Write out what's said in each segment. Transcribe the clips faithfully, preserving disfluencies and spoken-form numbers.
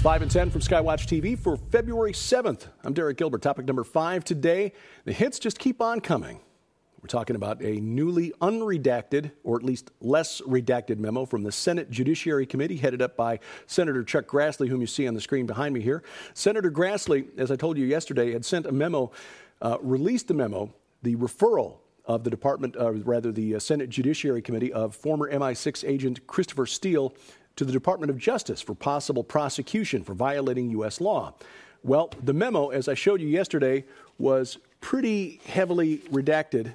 five and ten from Skywatch T V for February seventh. I'm Derek Gilbert. Topic number five today. The hits just keep on coming. We're talking about a newly unredacted, or at least less redacted memo from the Senate Judiciary Committee headed up by Senator Chuck Grassley, whom you see on the screen behind me here. Senator Grassley, as I told you yesterday, had sent a memo, uh, released a memo, the referral of the Department, uh, rather the uh, Senate Judiciary Committee of former M I six agent Christopher Steele to the Department of Justice for possible prosecution for violating U S law. Well, the memo, as I showed you yesterday, was pretty heavily redacted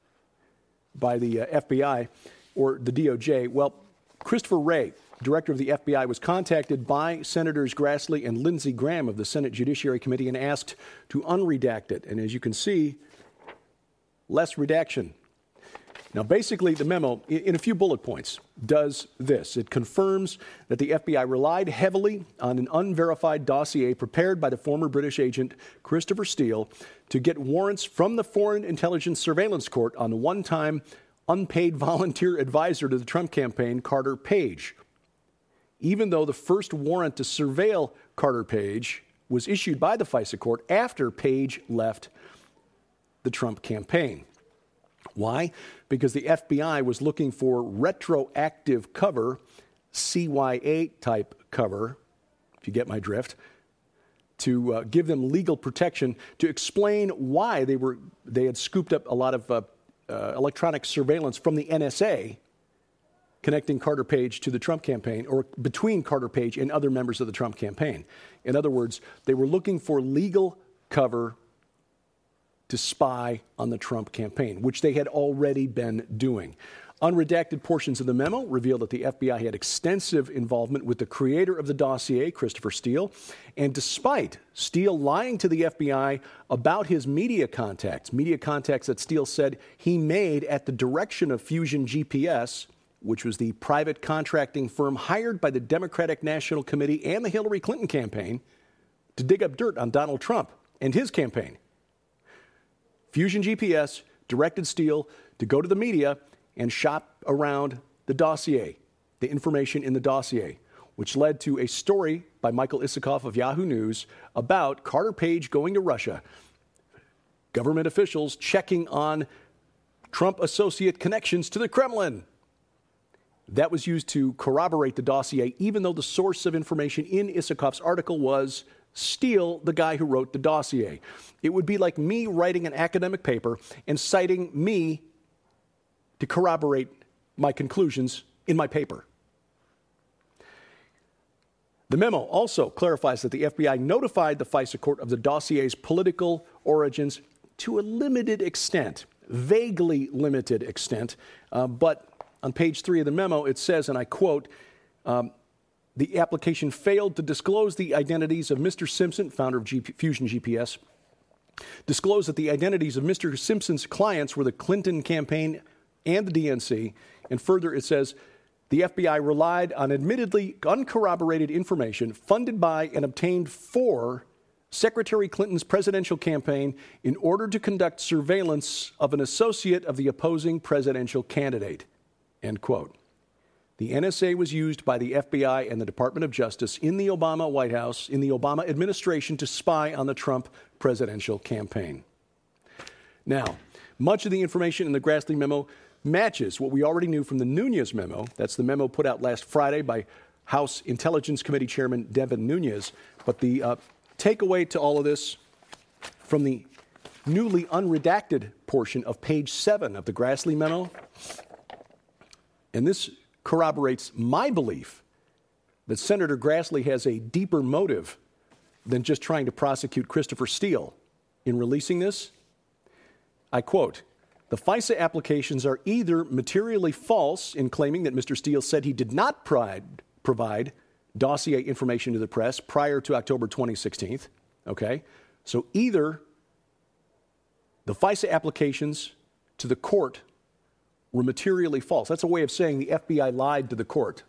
by the uh, F B I or the D O J. Well, Christopher Wray, director of the F B I, was contacted by Senators Grassley and Lindsey Graham of the Senate Judiciary Committee and asked to unredact it. And as you can see, less redaction. Now, basically, the memo, in a few bullet points, does this. It confirms that the F B I relied heavily on an unverified dossier prepared by the former British agent Christopher Steele to get warrants from the Foreign Intelligence Surveillance Court on the one-time unpaid volunteer advisor to the Trump campaign, Carter Page. Even though the first warrant to surveil Carter Page was issued by the FISA court after Page left the Trump campaign. Why? Because the F B I was looking for retroactive cover, C Y A type cover, if you get my drift, to uh, give them legal protection, to explain why they were they had scooped up a lot of uh, uh, electronic surveillance from the N S A connecting Carter Page to the Trump campaign, or between Carter Page and other members of the Trump campaign. In other words, they were looking for legal cover to spy on the Trump campaign, which they had already been doing. Unredacted portions of the memo reveal that the F B I had extensive involvement with the creator of the dossier, Christopher Steele, and despite Steele lying to the F B I about his media contacts, media contacts that Steele said he made at the direction of Fusion G P S, which was the private contracting firm hired by the Democratic National Committee and the Hillary Clinton campaign to dig up dirt on Donald Trump and his campaign. Fusion G P S directed Steele to go to the media and shop around the dossier, the information in the dossier, which led to a story by Michael Isikoff of Yahoo News about Carter Page going to Russia, government officials checking on Trump associate connections to the Kremlin. That was used to corroborate the dossier, even though the source of information in Isikoff's article was Steele, the guy who wrote the dossier. It would be like me writing an academic paper and citing me to corroborate my conclusions in my paper. The memo also clarifies that the F B I notified the FISA court of the dossier's political origins to a limited extent, vaguely limited extent, uh, but on page three of the memo, it says, and I quote, um, the application failed to disclose the identities of Mister Simpson, founder of G P, Fusion G P S, disclosed that the identities of Mister Simpson's clients were the Clinton campaign and the D N C. And further, it says the F B I relied on admittedly uncorroborated information funded by and obtained for Secretary Clinton's presidential campaign in order to conduct surveillance of an associate of the opposing presidential candidate, end quote. The N S A was used by the F B I and the Department of Justice in the Obama White House, in the Obama administration, to spy on the Trump presidential campaign. Now, much of the information in the Grassley memo matches what we already knew from the Nunes memo. That's the memo put out last Friday by House Intelligence Committee Chairman Devin Nunes. But the uh, takeaway to all of this from the newly unredacted portion of page seven of the Grassley memo, and this corroborates my belief that Senator Grassley has a deeper motive than just trying to prosecute Christopher Steele in releasing this. I quote, the FISA applications are either materially false in claiming that Mister Steele said he did not provide, provide dossier information to the press prior to October twenty sixteen, okay? So either the FISA applications to the court were materially false. That's a way of saying the F B I lied to the court.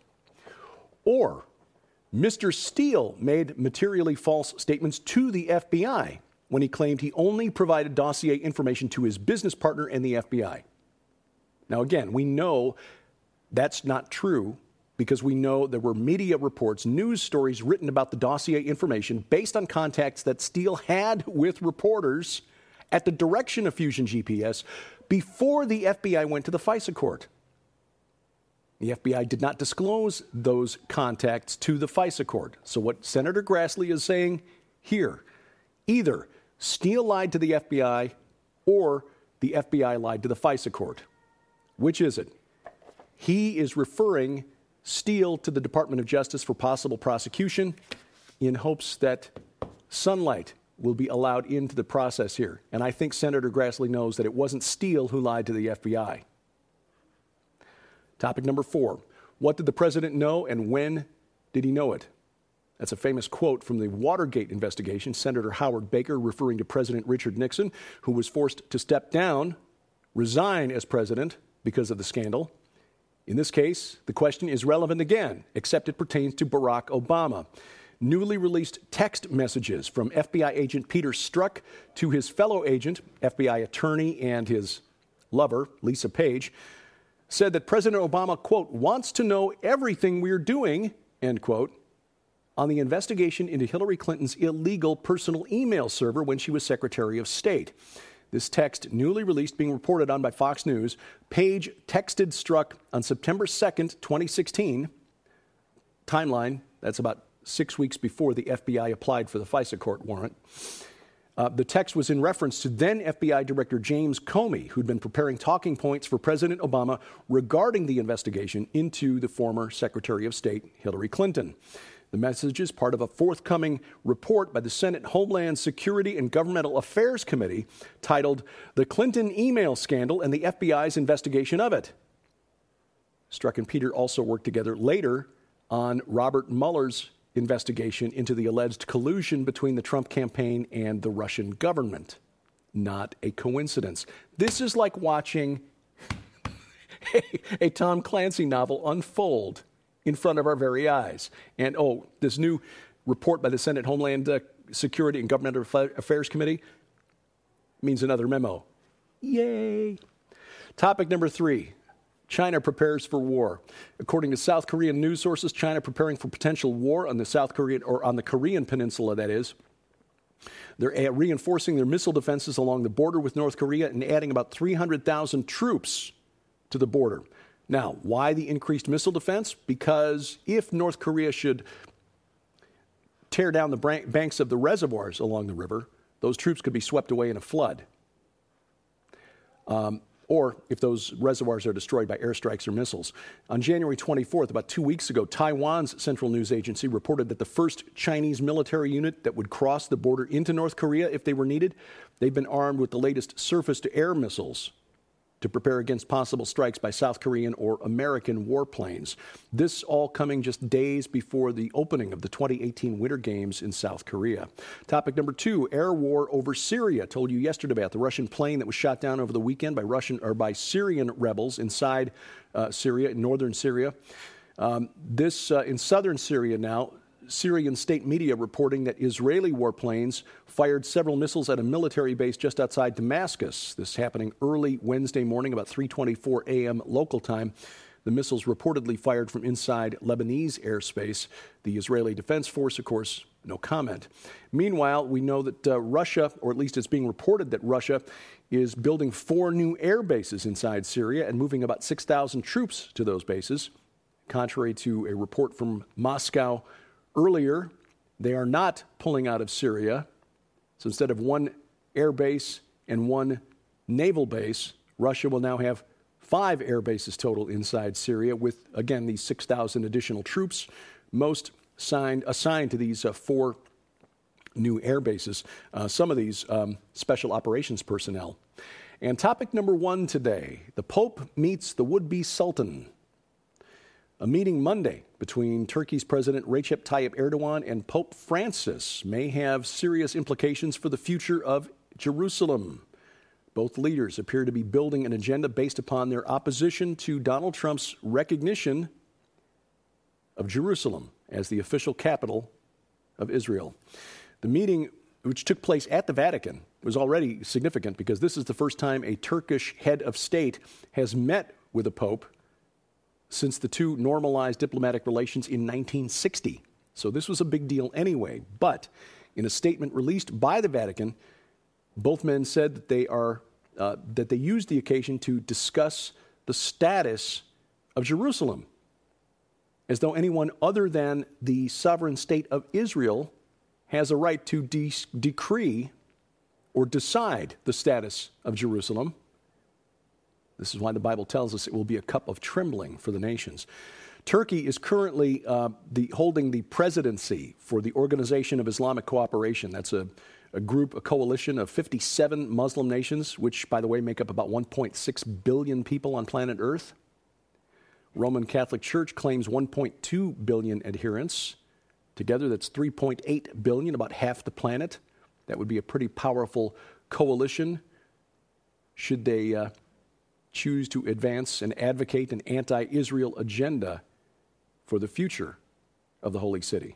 Or Mister Steele made materially false statements to the F B I when he claimed he only provided dossier information to his business partner and the F B I. Now, again, we know that's not true because we know there were media reports, news stories written about the dossier information based on contacts that Steele had with reporters at the direction of Fusion G P S before the F B I went to the FISA court. The F B I did not disclose those contacts to the FISA court. So what Senator Grassley is saying here, either Steele lied to the F B I or the F B I lied to the FISA court. Which is it? He is referring Steele to the Department of Justice for possible prosecution in hopes that sunlight will be allowed into the process here. And I think Senator Grassley knows that it wasn't Steele who lied to the F B I. Topic number four. What did the president know and when did he know it? That's a famous quote from the Watergate investigation. Senator Howard Baker referring to President Richard Nixon, who was forced to step down, resign as president because of the scandal. In this case, the question is relevant again, except it pertains to Barack Obama. Newly released text messages from F B I agent Peter Strzok to his fellow agent, F B I attorney and his lover, Lisa Page, said that President Obama, quote, wants to know everything we're doing, end quote, on the investigation into Hillary Clinton's illegal personal email server when she was Secretary of State. This text, newly released, being reported on by Fox News, Page texted Strzok on September second, twenty sixteen. Timeline, that's about six weeks before the F B I applied for the FISA court warrant. Uh, the text was in reference to then F B I Director James Comey, who'd been preparing talking points for President Obama regarding the investigation into the former Secretary of State, Hillary Clinton. The message is part of a forthcoming report by the Senate Homeland Security and Governmental Affairs Committee titled The Clinton Email Scandal and the F B I's Investigation of It. Strzok and Peter also worked together later on Robert Mueller's investigation into the alleged collusion between the Trump campaign and the Russian government. Not a coincidence. This is like watching a, a Tom Clancy novel unfold in front of our very eyes. And, oh, this new report by the Senate Homeland uh, Security and Governmental Affairs Committee means another memo. Yay! Topic number three. China prepares for war. According to South Korean news sources, China preparing for potential war on the South Korean, or on the Korean peninsula, that is. They're reinforcing their missile defenses along the border with North Korea and adding about three hundred thousand troops to the border. Now, why the increased missile defense? Because if North Korea should tear down the banks of the reservoirs along the river, those troops could be swept away in a flood. Um, or if those reservoirs are destroyed by airstrikes or missiles. On January twenty-fourth, about two weeks ago, Taiwan's Central News Agency reported that the first Chinese military unit that would cross the border into North Korea if they were needed, they've been armed with the latest surface-to-air missiles to prepare against possible strikes by South Korean or American warplanes. This all coming just days before the opening of the twenty eighteen Winter Games in South Korea. Topic number two, air war over Syria. Told you yesterday about the Russian plane that was shot down over the weekend by Russian or by Syrian rebels inside uh, Syria, in northern Syria. Um, this uh, in southern Syria now. Syrian state media reporting that Israeli warplanes fired several missiles at a military base just outside Damascus. This happening early Wednesday morning, about three twenty-four a.m. local time. The missiles reportedly fired from inside Lebanese airspace. The Israeli Defense Force, of course, no comment. Meanwhile, we know that uh, Russia, or at least it's being reported that Russia, is building four new air bases inside Syria and moving about six thousand troops to those bases, contrary to a report from Moscow earlier. They are not pulling out of Syria. So instead of one air base and one naval base, Russia will now have five air bases total inside Syria with, again, these six thousand additional troops, most signed, assigned to these uh, four new air bases, uh, some of these um, special operations personnel. And topic number one today, the Pope meets the would-be Sultan. A meeting Monday between Turkey's President Recep Tayyip Erdogan and Pope Francis may have serious implications for the future of Jerusalem. Both leaders appear to be building an agenda based upon their opposition to Donald Trump's recognition of Jerusalem as the official capital of Israel. The meeting, which took place at the Vatican, was already significant because this is the first time a Turkish head of state has met with a pope since the two normalized diplomatic relations in nineteen sixty. So this was a big deal anyway. But in a statement released by the Vatican, both men said that they are uh, that they used the occasion to discuss the status of Jerusalem, as though anyone other than the sovereign state of Israel has a right to de- decree or decide the status of Jerusalem. This is why the Bible tells us it will be a cup of trembling for the nations. Turkey is currently uh, the, holding the presidency for the Organization of Islamic Cooperation. That's a, a group, a coalition of fifty-seven Muslim nations, which, by the way, make up about one point six billion people on planet Earth. Roman Catholic Church claims one point two billion adherents. Together, that's three point eight billion, about half the planet. That would be a pretty powerful coalition should they uh, choose to advance and advocate an anti-Israel agenda for the future of the Holy City.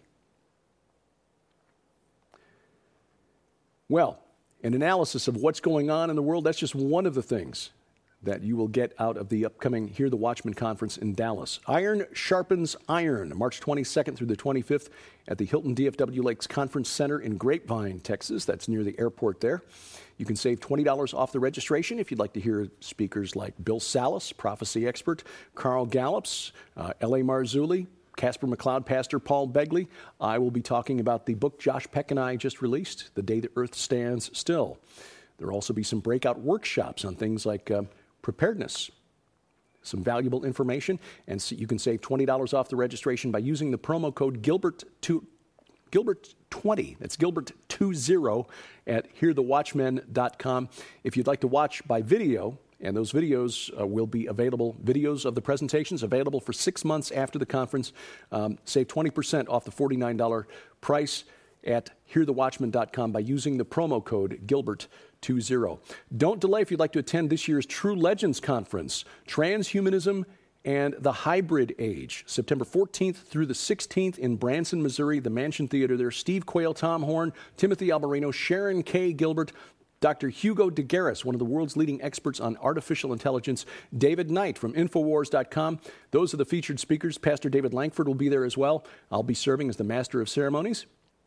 Well, an analysis of what's going on in the world, that's just one of the things that you will get out of the upcoming Hear the Watchman conference in Dallas. Iron sharpens iron, March twenty-second through the twenty-fifth at the Hilton D F W Lakes Conference Center in Grapevine, Texas. That's near the airport there. You can save twenty dollars off the registration if you'd like to hear speakers like Bill Salas, prophecy expert, Carl Gallups, uh, L A Marzulli, Casper McLeod, Pastor Paul Begley. I will be talking about the book Josh Peck and I just released, The Day the Earth Stands Still. There will also be some breakout workshops on things like uh, preparedness, some valuable information, and so you can save twenty dollars off the registration by using the promo code Gilbert two, Gilbert twenty. That's Gilbert twenty at hear the watchmen dot com. If you'd like to watch by video, and those videos uh, will be available, videos of the presentations available for six months after the conference, um, save twenty percent off the forty-nine dollars price at hear the watchmen dot com by using the promo code Gilbert twenty. Don't delay if you'd like to attend this year's True Legends Conference, Transhumanism and the Hybrid Age, September fourteenth through the sixteenth in Branson, Missouri, the Mansion Theater there. Steve Quayle, Tom Horn, Timothy Albarino, Sharon K. Gilbert, Doctor Hugo de Garis, one of the world's leading experts on artificial intelligence, David Knight from Infowars dot com. Those are the featured speakers. Pastor David Langford will be there as well. I'll be serving as the Master of Ceremonies.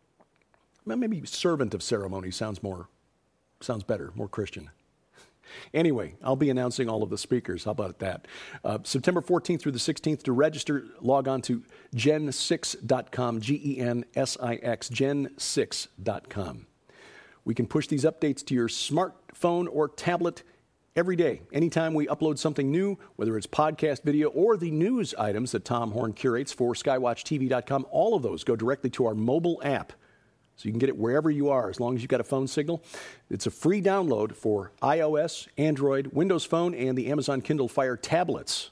Well, maybe Servant of Ceremonies sounds more, sounds better, more Christian. Anyway, I'll be announcing all of the speakers. How about that? Uh, September fourteenth through the sixteenth. To register, log on to gen six dot com, G E N S I X, gen six dot com. We can push these updates to your smartphone or tablet every day. Anytime we upload something new, whether it's podcast, video, or the news items that Tom Horn curates for skywatch T V dot com, all of those go directly to our mobile app. So you can get it wherever you are, as long as you've got a phone signal. It's a free download for iOS, Android, Windows Phone, and the Amazon Kindle Fire tablets.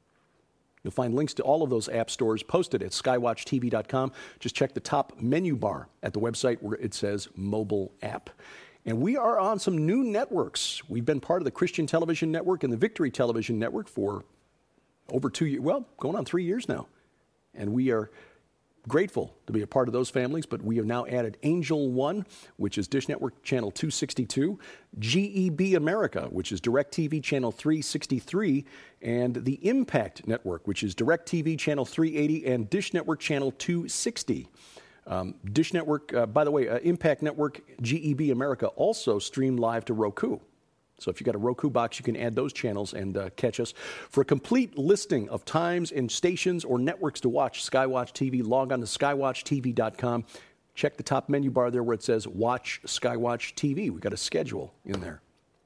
You'll find links to all of those app stores posted at skywatch T V dot com. Just check the top menu bar at the website where it says Mobile App. And we are on some new networks. We've been part of the Christian Television Network and the Victory Television Network for over two years, well, going on three years now. And we are grateful to be a part of those families, but we have now added Angel One, which is Dish Network Channel two sixty-two, G E B America, which is DirecTV Channel three sixty-three, and the Impact Network, which is DirecTV Channel three eighty and Dish Network Channel two sixty. Um, Dish Network, uh, by the way, uh, Impact Network, G E B America also streamed live to Roku. So if you've got a Roku box, you can add those channels and uh, catch us. For a complete listing of times and stations or networks to watch Skywatch T V, log on to skywatch T V dot com. Check the top menu bar there where it says Watch Skywatch T V. We've got a schedule in there.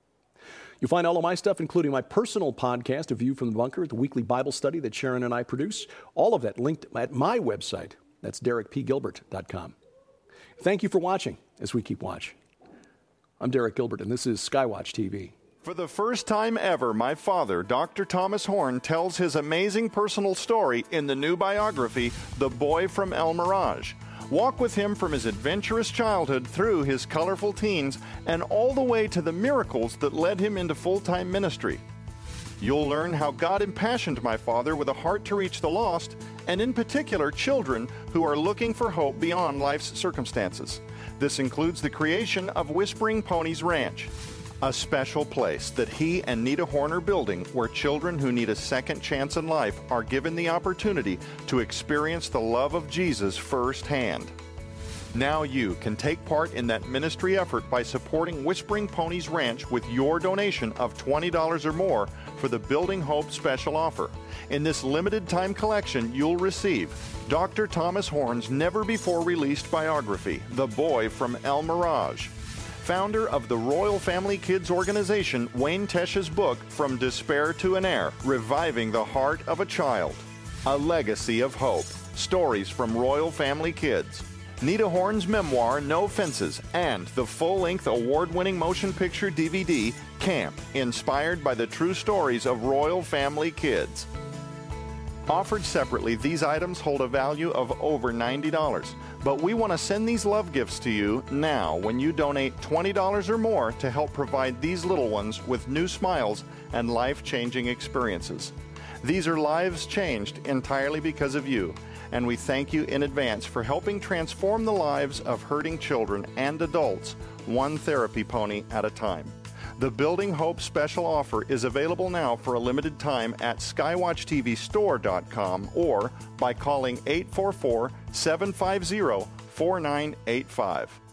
You'll find all of my stuff, including my personal podcast, A View from the Bunker, the weekly Bible study that Sharon and I produce. All of that linked at my website. That's derek p gilbert dot com. Thank you for watching as we keep watch. I'm Derek Gilbert, and this is Skywatch T V. For the first time ever, my father, Doctor Thomas Horn, tells his amazing personal story in the new biography, The Boy from El Mirage. Walk with him from his adventurous childhood through his colorful teens and all the way to the miracles that led him into full-time ministry. You'll learn how God impassioned my father with a heart to reach the lost, and in particular children who are looking for hope beyond life's circumstances. This includes the creation of Whispering Ponies Ranch. A special place that he and Nita Horn are building where children who need a second chance in life are given the opportunity to experience the love of Jesus firsthand. Now you can take part in that ministry effort by supporting Whispering Ponies Ranch with your donation of twenty dollars or more for the Building Hope special offer. In this limited time collection, you'll receive Doctor Thomas Horn's never-before-released biography, The Boy from El Mirage, founder of the Royal Family Kids organization, Wayne Tesch's book, From Despair to an Heir, Reviving the Heart of a Child, A Legacy of Hope, Stories from Royal Family Kids, Nita Horn's memoir, No Fences, and the full-length award-winning motion picture D V D, Camp, inspired by the true stories of Royal Family Kids. Offered separately, these items hold a value of over ninety dollars. But we want to send these love gifts to you now when you donate twenty dollars or more to help provide these little ones with new smiles and life-changing experiences. These are lives changed entirely because of you, and we thank you in advance for helping transform the lives of hurting children and adults, one therapy pony at a time. The Building Hope special offer is available now for a limited time at skywatch T V store dot com or by calling eight four four, seven five zero, four nine eight five.